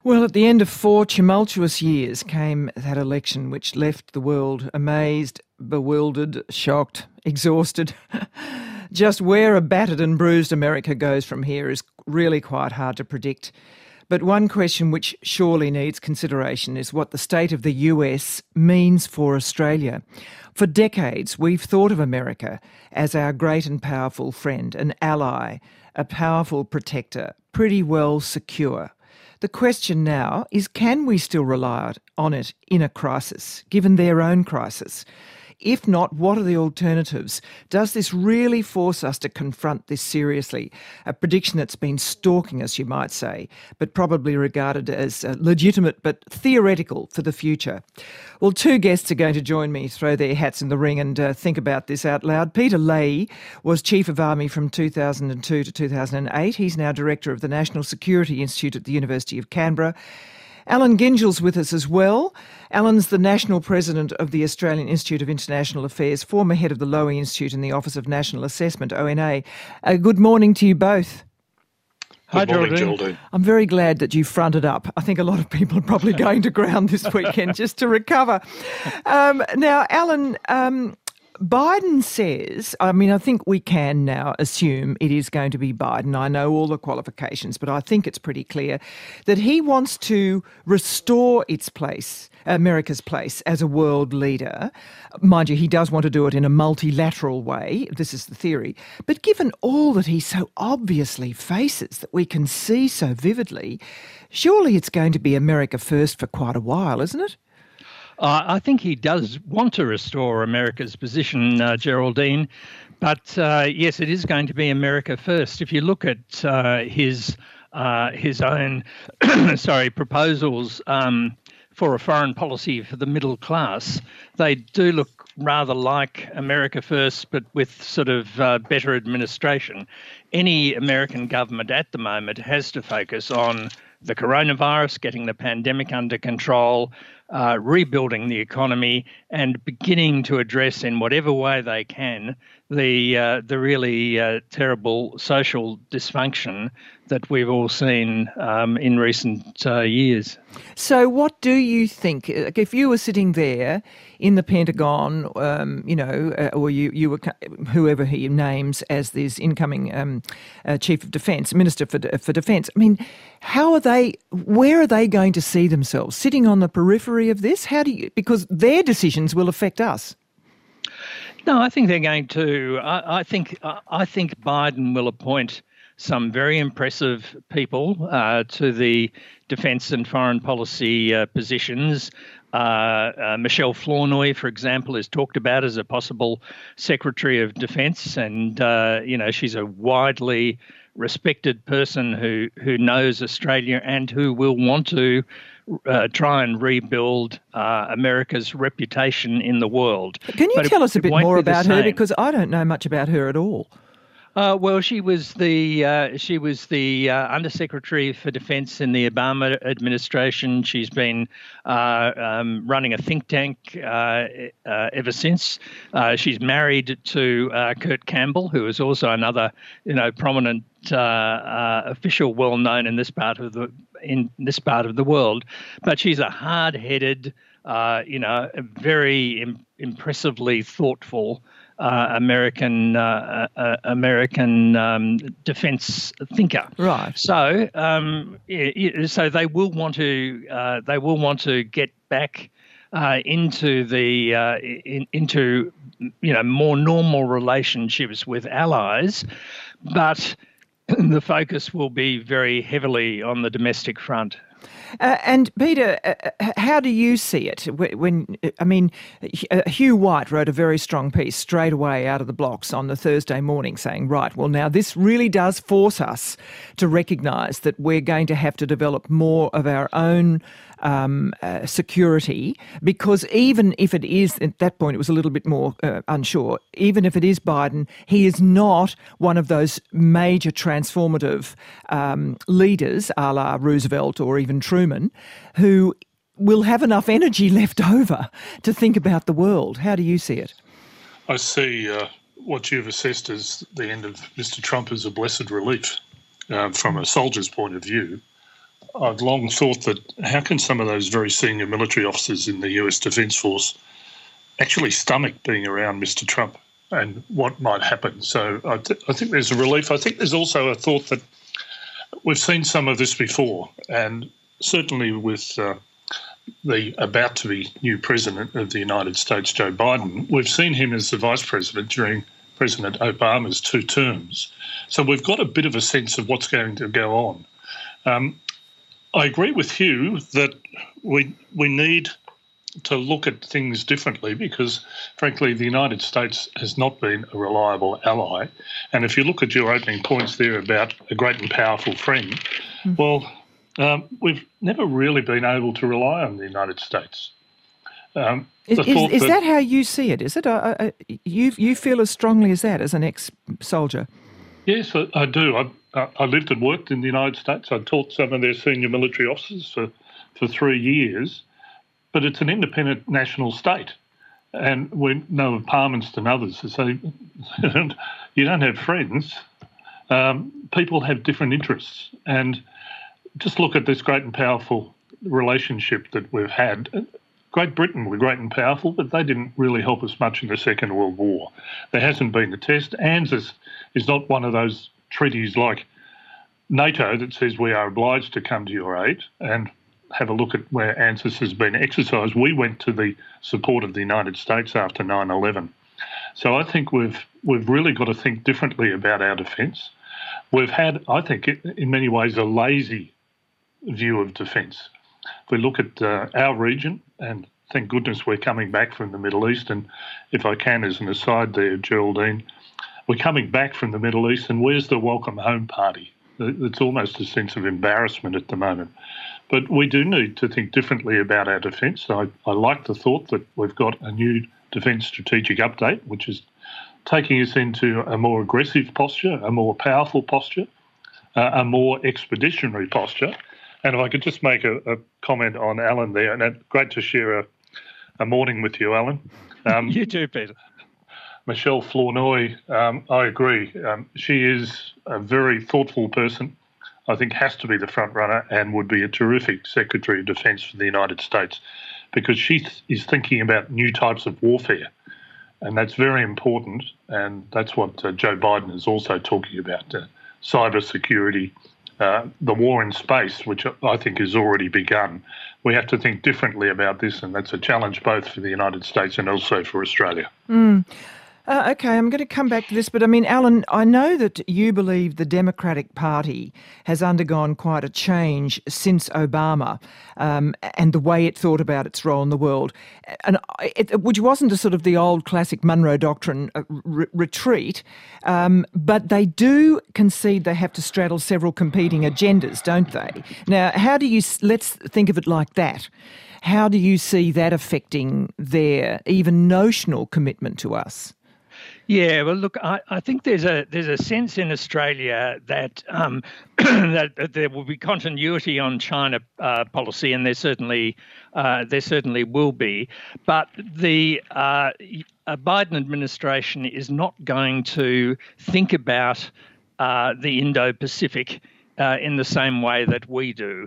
Well, at the end of 4 tumultuous years came that election which left the world amazed, bewildered, shocked, exhausted. Just where a battered and bruised America goes from here is really quite hard to predict. But one question which surely needs consideration is what the state of the US means for Australia. For decades, we've thought of America as our great and powerful friend, an ally, a powerful protector, pretty well secure. The question now is, can we still rely on it in a crisis, given their own crisis? If not, what are the alternatives? Does this really force us to confront this seriously? A prediction that's been stalking us, you might say, but probably regarded as legitimate but theoretical for the future. Well, two guests are going to join me, throw their hats in the ring and think about this out loud. Peter Leahy was Chief of Army from 2002 to 2008. He's now Director of the National Security Institute at the University of Canberra. Alan Gyngell's with us as well. Alan's the National President of the Australian Institute of International Affairs, former head of the Lowy Institute in the Office of National Assessment, ONA. Good morning to you both. Hi, Geraldine. I'm very glad that you fronted up. I think a lot of people are probably going to ground this weekend just to recover. Now, Alan, Biden says, I think we can now assume it is going to be Biden. I know all the qualifications, but I think it's pretty clear that he wants to restore its place, America's place as a world leader. Mind you, he does want to do it in a multilateral way. This is the theory. But given all that he so obviously faces, that we can see so vividly, surely it's going to be America first for quite a while, isn't it? I think he does want to restore America's position, Geraldine, but yes, it is going to be America first. If you look at his own proposals for a foreign policy for the middle class, they do look rather like America first, but with sort of better administration. Any American government at the moment has to focus on the coronavirus, getting the pandemic under control, rebuilding the economy, and beginning to address in whatever way they can the really terrible social dysfunction that we've all seen in recent years. So what do you think, if you were sitting there in the Pentagon, or you were, whoever he names as this incoming Chief of Defence, Minister for Defence, where are they going to see themselves? Sitting on the periphery of this? Because their decisions will affect us. No, I think they're going to. I think Biden will appoint some very impressive people to the defence and foreign policy positions. Michelle Flournoy, for example, is talked about as a possible Secretary of Defence, and she's a widely respected person who knows Australia and who will want to try and rebuild America's reputation in the world. Can you tell us a bit more about her, because I don't know much about her at all? Well, she was the Undersecretary for Defence in the Obama administration. She's been running a think tank ever since. She's married to Kurt Campbell, who is also another prominent official, well known in this part of the world. But she's a hard-headed, very impressively thoughtful American defence thinker. Right. So, so they will want to get back into more normal relationships with allies, but the focus will be very heavily on the domestic front. And Peter, how do you see it? Hugh White wrote a very strong piece straight away out of the blocks on the Thursday morning saying, right, well, now this really does force us to recognise that we're going to have to develop more of our own security, because even if it is, at that point it was a little bit more unsure, even if it is Biden, he is not one of those major transformative leaders, a la Roosevelt or even Truman, who will have enough energy left over to think about the world. How do you see it? I see what you've assessed as the end of Mr. Trump as a blessed relief. From a soldier's point of view, I've long thought that how can some of those very senior military officers in the US Defence Force actually stomach being around Mr. Trump and what might happen? So I think there's a relief. I think there's also a thought that we've seen some of this before, and certainly with the about-to-be new president of the United States, Joe Biden, we've seen him as the vice president during President Obama's 2 terms. So we've got a bit of a sense of what's going to go on. I agree with Hugh that we need to look at things differently because, frankly, the United States has not been a reliable ally. And if you look at your opening points there about a great and powerful friend, well, we've never really been able to rely on the United States. Is that how you see it? Is it? You feel as strongly as that as an ex-soldier? Yes, I do. I lived and worked in the United States. I taught some of their senior military officers for 3 years. But it's an independent national state. And we know of Palmerston and others who say, you don't have friends. People have different interests. And just look at this great and powerful relationship that we've had. Great Britain were great and powerful, but they didn't really help us much in the Second World War. There hasn't been a test. ANZUS is not one of those treaties like NATO that says we are obliged to come to your aid and have a look at where ANZUS has been exercised. We went to the support of the United States after 9/11. So I think we've really got to think differently about our defence. We've had, I think, in many ways, a lazy view of defence. If we look at our region, and thank goodness we're coming back from the Middle East, and if I can, as an aside there, Geraldine, we're coming back from the Middle East, and where's the welcome home party? It's almost a sense of embarrassment at the moment. But we do need to think differently about our defence. I like the thought that we've got a new Defence Strategic Update, which is taking us into a more aggressive posture, a more powerful posture, a more expeditionary posture. And if I could just make a comment on Alan there, and great to share a morning with you, Alan. You too, Peter. Michelle Flournoy, I agree. She is a very thoughtful person. I think has to be the front runner and would be a terrific Secretary of Defence for the United States because she is thinking about new types of warfare. And that's very important. And that's what Joe Biden is also talking about, cyber security, the war in space, which I think has already begun. We have to think differently about this, and that's a challenge both for the United States and also for Australia. Okay, I'm going to come back to this, but I mean, Alan, I know that you believe the Democratic Party has undergone quite a change since Obama and the way it thought about its role in the world, which wasn't a sort of the old classic Monroe Doctrine retreat, but they do concede they have to straddle several competing agendas, don't they? Now, let's think of it like that. How do you see that affecting their even notional commitment to us? Yeah, well, look, I think there's a sense in Australia that that there will be continuity on China policy, and there certainly will be. But the Biden administration is not going to think about the Indo-Pacific in the same way that we do.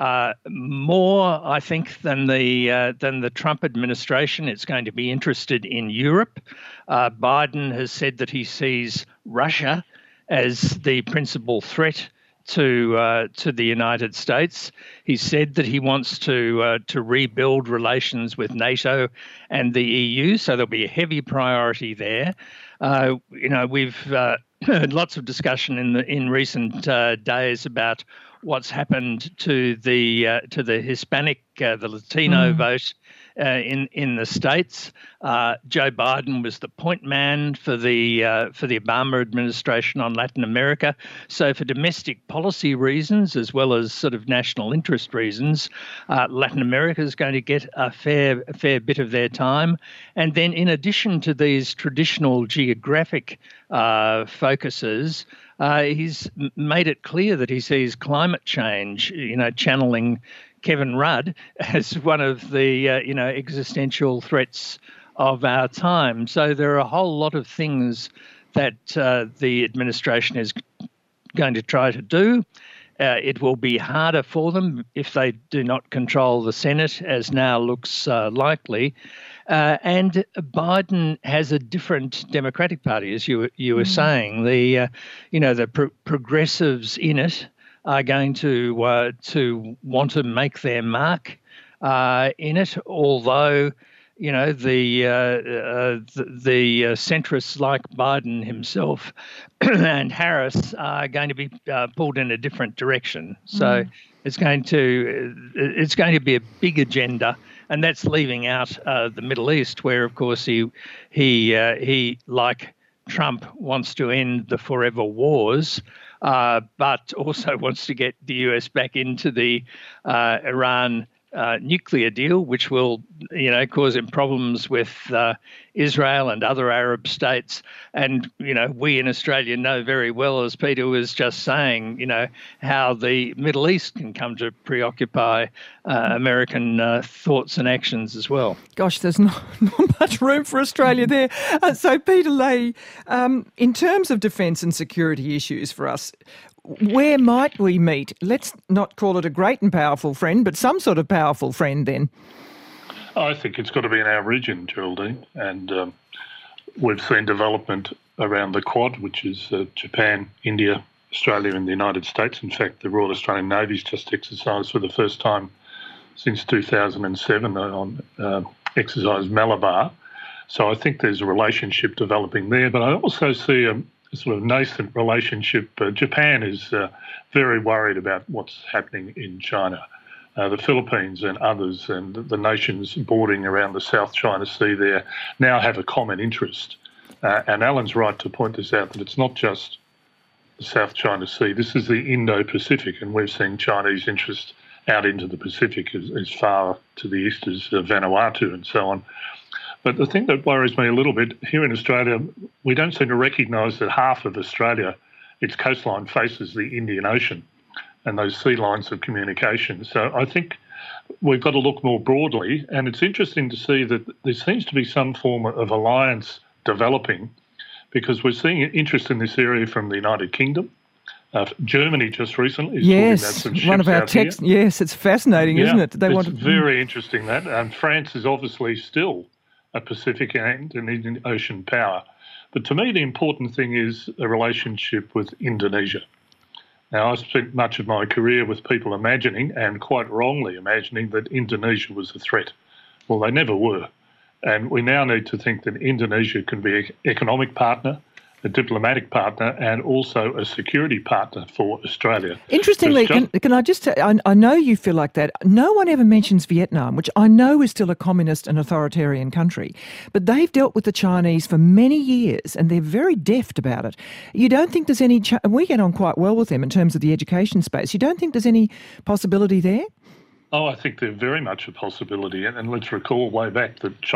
More, I think, than the Trump administration, it's going to be interested in Europe. Biden has said that he sees Russia as the principal threat to the United States. He said that he wants to rebuild relations with NATO and the EU, so there'll be a heavy priority there. We've heard lots of discussion in recent days about what's happened to the Hispanic, the Latino vote in the States. Joe Biden was the point man for the Obama administration on Latin America. So for domestic policy reasons, as well as sort of national interest reasons, Latin America is going to get a fair bit of their time. And then in addition to these traditional geographic focuses, he's made it clear that he sees climate change, channeling Kevin Rudd as one of the existential threats of our time. So there are a whole lot of things that the administration is going to try to do. it will be harder for them if they do not control the Senate, as now looks likely. And Biden has a different Democratic Party, as you were saying. The progressives in it are going to want to make their mark in it, although the centrists like Biden himself and Harris are going to be pulled in a different direction. So it's going to be a big agenda, and that's leaving out the Middle East, where of course he like Trump wants to end the forever wars, but also wants to get the US back into the Iran nuclear deal, which will, cause him problems with Israel and other Arab states. And, we in Australia know very well, as Peter was just saying, how the Middle East can come to preoccupy American thoughts and actions as well. Gosh, there's not much room for Australia there. So, Peter Leahy, in terms of defence and security issues for us, where might we meet? Let's not call it a great and powerful friend, but some sort of powerful friend then. I think it's got to be in our region, Geraldine. And we've seen development around the Quad, which is Japan, India, Australia and the United States. In fact, the Royal Australian Navy's just exercised for the first time since 2007 on exercise Malabar. So I think there's a relationship developing there. But I also see a sort of nascent relationship. Japan is very worried about what's happening in China. The Philippines and others and the nations bordering around the South China Sea there now have a common interest. And Alan's right to point this out, that it's not just the South China Sea. This is the Indo-Pacific, and we've seen Chinese interest out into the Pacific as far to the east as Vanuatu and so on. But the thing that worries me a little bit, here in Australia, we don't seem to recognise that half of Australia, its coastline faces the Indian Ocean and those sea lines of communication. So I think we've got to look more broadly, and it's interesting to see that there seems to be some form of alliance developing, because we're seeing interest in this area from the United Kingdom. Germany just recently is talking about some ships one of our out here. Yes, it's fascinating, isn't it? It's very interesting that. France is obviously still a Pacific and an Indian Ocean power. But to me, the important thing is a relationship with Indonesia. Now, I spent much of my career with people imagining, and quite wrongly imagining, that Indonesia was a threat. Well, they never were. And we now need to think that Indonesia can be an economic partner, a diplomatic partner, and also a security partner for Australia. Interestingly, can I just say, I know you feel like that. No one ever mentions Vietnam, which I know is still a communist and authoritarian country, but they've dealt with the Chinese for many years and they're very deft about it. You don't think there's any, we get on quite well with them in terms of the education space. You don't think there's any possibility there? Oh, I think they're very much a possibility. And let's recall way back that the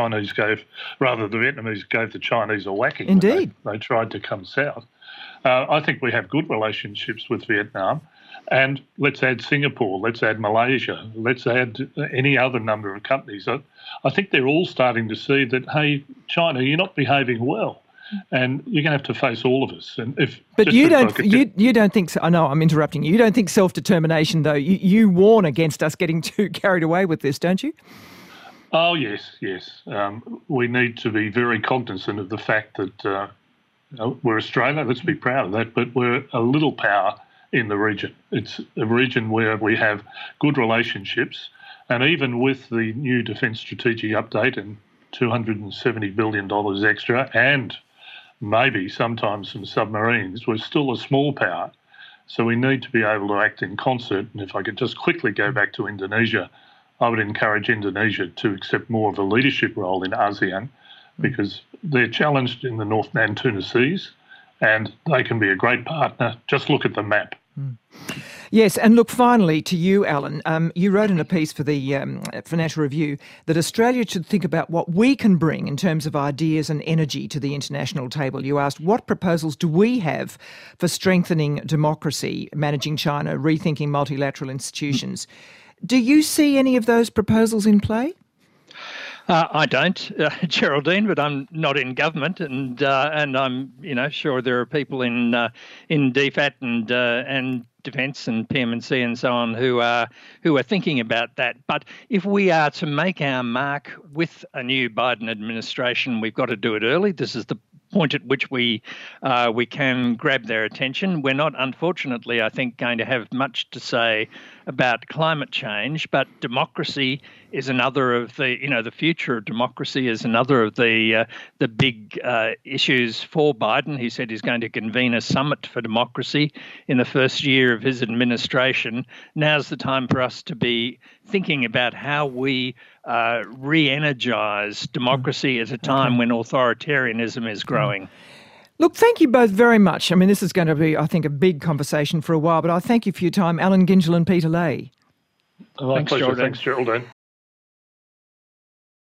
Vietnamese gave the Chinese a whacking. Indeed. When they tried to come south. I think we have good relationships with Vietnam. And let's add Singapore, let's add Malaysia, let's add any other number of companies. I think they're all starting to see that, hey, China, you're not behaving well. And you're going to have to face all of us. But you don't think, I know I'm interrupting you, you don't think self-determination, though, you warn against us getting too carried away with this, don't you? Oh, yes. We need to be very cognizant of the fact that we're Australia, let's be proud of that, but we're a little power in the region. It's a region where we have good relationships, and even with the new Defence Strategic Update and $270 billion extra and maybe sometimes some submarines, we're still a small power. So we need to be able to act in concert. And if I could just quickly go back to Indonesia, I would encourage Indonesia to accept more of a leadership role in ASEAN, because they're challenged in the North Natuna Seas and they can be a great partner. Just look at the map. Yes, and look, finally to you, Alan. You wrote in a piece for the Financial Review that Australia should think about what we can bring in terms of ideas and energy to the international table. You asked, what proposals do we have for strengthening democracy, managing China, rethinking multilateral institutions? Do you see any of those proposals in play? I don't, Geraldine, but I'm not in government, and I'm sure there are people in DFAT and Defence and PM&C and so on who are thinking about that. But if we are to make our mark with a new Biden administration, we've got to do it early. This is the point at which we can grab their attention. We're not, unfortunately, I think, going to have much to say about climate change, but democracy is another of the future of democracy is another of the big issues for Biden. He said he's going to convene a summit for democracy in the first year of his administration. Now's the time for us to be thinking about how we re-energise democracy at a time when authoritarianism is growing. Look, thank you both very much. I mean, this is going to be, I think, a big conversation for a while, but I thank you for your time, Alan Gyngell and Peter Lay. My pleasure. Thanks, Geraldine.